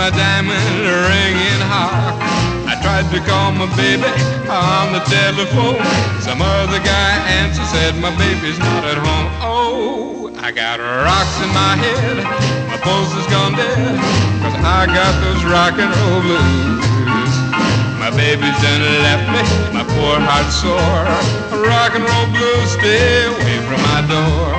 my diamond ring in high. I tried to call my baby on the telephone. Some other guy answered, said my baby's not at home. Oh, I got rocks in my head, my pulse has gone dead, 'cause I got those rock and roll blues. My baby's done left me, my poor heart sore. Rock and roll blues, stay away from my door.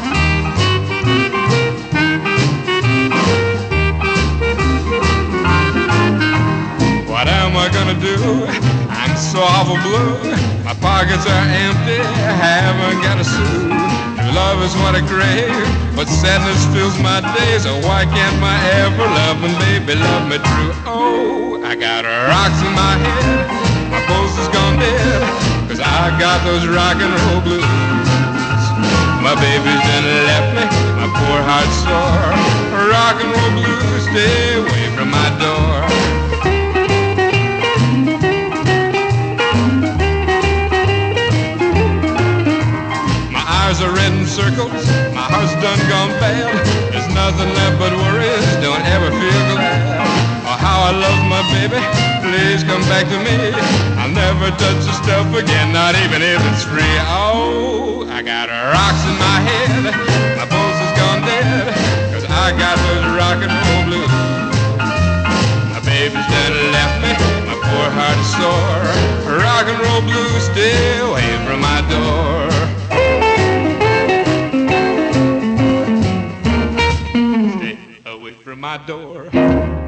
What am I gonna do? I'm so awful blue. My pockets are empty, haven't got a sou. True love is what I crave, but sadness fills my days. Oh, why can't my ever-loving baby love me true? Oh, I got rocks in my head, my pulse has gone dead, 'cause I got those rock and roll blues. My baby's done left me, my poor heart sore. Rock and roll blues, stay away from my door. Are red in circles, my heart's done gone bad. There's nothing left but worries, don't ever feel glad. Oh, how I love my baby, please come back to me. I'll never touch the stuff again, not even if it's free. Oh, I got rocks in my head, my pulse has gone dead, 'cause I got those rock and roll blues. My baby's done left me, my poor heart is sore. Rock and roll blues, stay away from my door. From my door.